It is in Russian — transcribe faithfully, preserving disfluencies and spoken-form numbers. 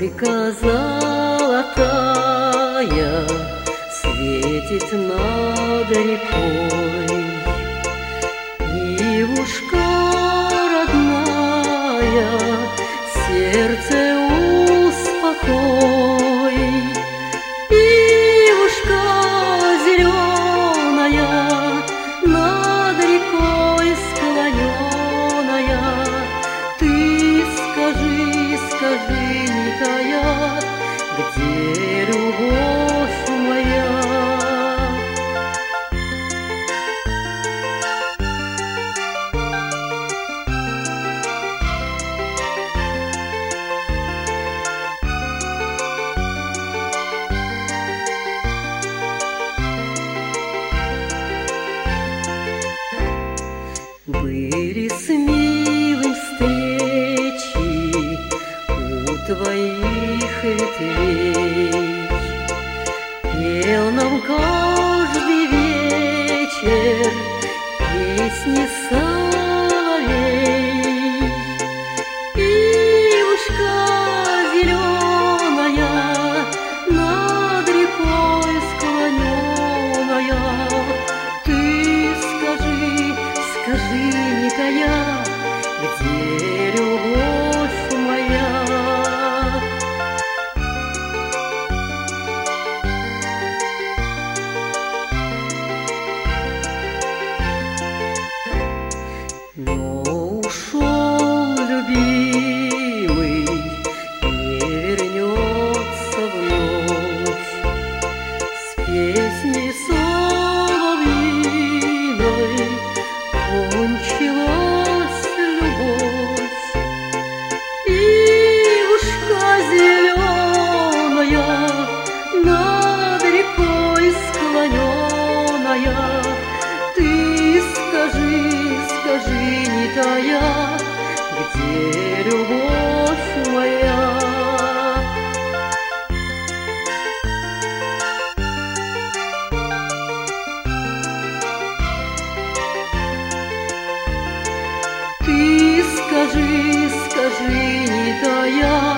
Зорька золотая светит над рекой. Ивушка родная, сердце успокой. Ивушка зеленая, над рекой склоненная, ты скажи, скажи, не тая, где любовь моя? Были с милым встречи у твоих ветвей, пел нам каждый вечер песни соловей. Ивушка зеленая, над рекой склоненная, ты скажи, скажи, не тая, где любовь моя? Но ушел любимый, не вернется вновь с песней соловьиной. Кончилась любовь. Ивушка зеленая, над рекой склоненная, ты скажи, скажи, не тая, где любовь моя? Ты скажи, скажи, не тая,